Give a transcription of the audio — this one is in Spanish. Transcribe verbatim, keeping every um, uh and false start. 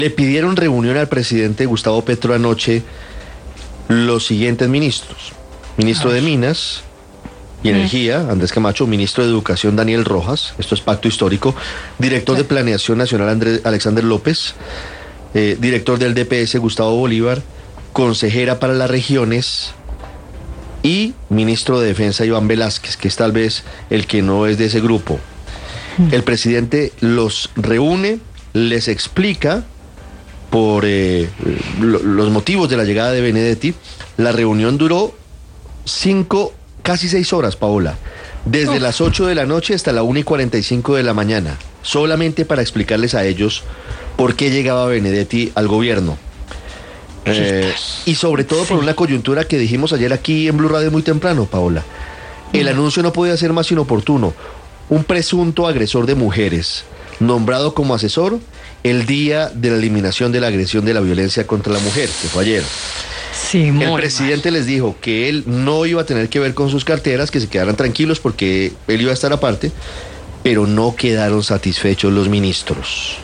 Le pidieron reunión al presidente Gustavo Petro anoche los siguientes ministros. Ministro de Minas y Energía, Andrés Camacho; ministro de Educación, Daniel Rojas, esto es pacto histórico; director de Planeación Nacional, Andrés, Alexander López; eh, director del D P S, Gustavo Bolívar; consejera para las regiones; y ministro de Defensa, Iván Velázquez, que es tal vez el que no es de ese grupo. El presidente los reúne, les explica por eh, lo, los motivos de la llegada de Benedetti. La reunión duró cinco, casi seis horas, Paola. Desde Uf. las ocho de la noche hasta la una y cuarenta y cinco de la mañana. Solamente para explicarles a ellos por qué llegaba Benedetti al gobierno. Eh, y sobre todo por una coyuntura que dijimos ayer aquí en Blue Radio muy temprano, Paola. El anuncio no podía ser más inoportuno. Un presunto agresor de mujeres, nombrado como asesor el día de la eliminación de la agresión de la violencia contra la mujer, que fue ayer. Sí, muy el presidente mal. Les dijo que él no iba a tener que ver con sus carteras, que se quedaran tranquilos porque él iba a estar aparte, pero no quedaron satisfechos los ministros.